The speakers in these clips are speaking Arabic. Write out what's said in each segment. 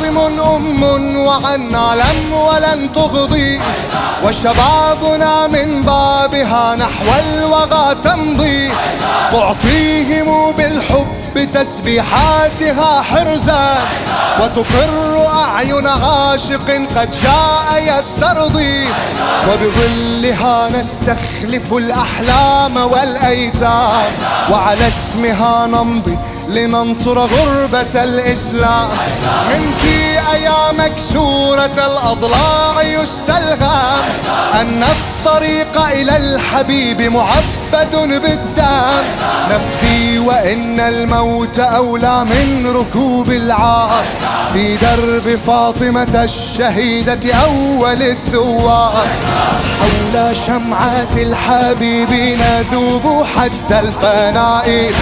فاطم وعنا لم ولن تغضي، وشبابنا من بابها نحو الوغى تمضي. تعطيهم بالحب تسبيحاتها حرزا، وتقر أعين عاشق قد جاء يسترضي. وبظلها نستخلف الأحلام والأيتام، وعلى اسمها نمضي لننصر غربة الإسلام. منك يا مكسورة الأضلاع يستلهم أن الطريق إلى الحبيب معبد بالدم. نفدي وإن الموت أولى من ركوب العار، في درب فاطمة الشهيدة أول الثوار. حول شمعة الحبيب نذوب حتى الفناء.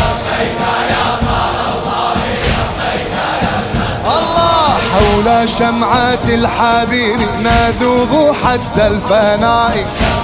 حول شمعة الحبيب نذوب حتى الفناء.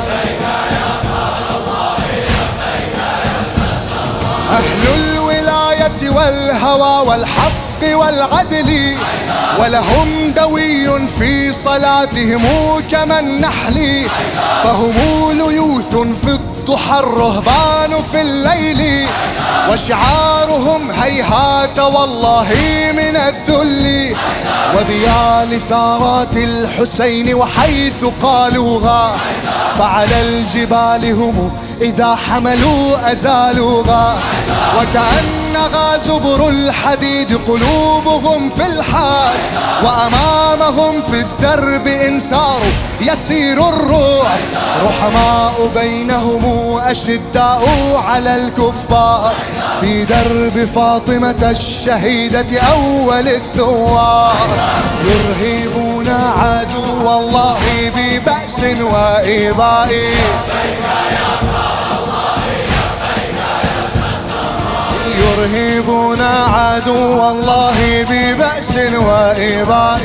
أهل الولاية والهوى والحق والعدل، ولهم دوي في صلاتهم كما النحل. فهم ليوث في الضحى الرهبان في الليل، وشعارهم هيهات والله من الذل. وبيا لثارات الحسين وحيث قالوها، فعلى الجبال هم إذا حملوا أزالوها. وكأنها زبر الحديد قلوبهم في الحال، وأمامهم في الدرب إن ساروا يسير الروح. رحماء بينهم أشداء على الكفار، في درب فاطمة الشهيدة أول الثوار. يرهبون عدو الله ببأس وإباء، يرهبون عدو الله ببأس وإباء.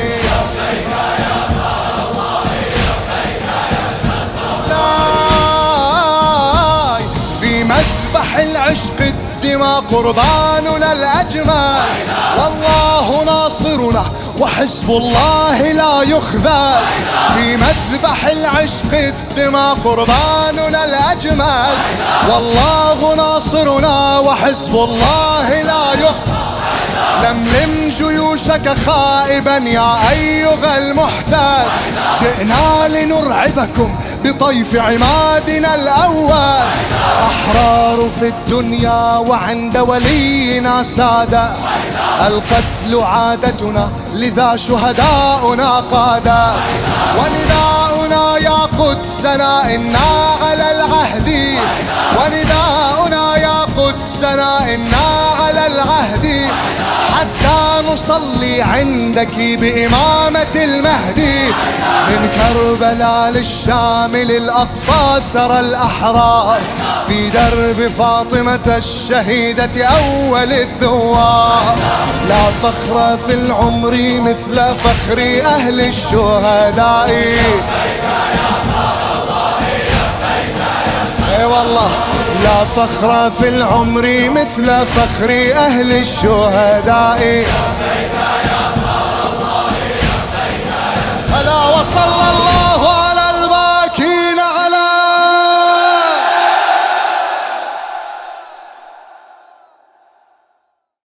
في مذبح العشق الدماء قرباننا الأجمل، والله ناصرنا وحزب الله لا يخذل. في مذبح العشق الدماء قرباننا الأجمل، والله ناصرنا وحزب الله لا يخذل. لملم جيوشك خائبا يا أيها المحتال، جئنا لنرعبكم بطيف عمادنا الأول. أحرار في الدنيا وعند ولينا سادة، القتل عادتنا لذا شهداؤنا قادا. ونداؤنا يا قدسنا إنا على العهد، ونداؤنا يا قدسنا إنا على العهد، حتى نصلي عندك بإمامة المهدي. من كربلاء للشام للأقصى سرى الأحرار، في درب فاطمة الشهيدة أول الثوار. لا فخر في العمر مثل فخر أهل الشهداء. اي والله لا فخر في العمر مثل فخر أهل الشهداء. ألا وصلى الله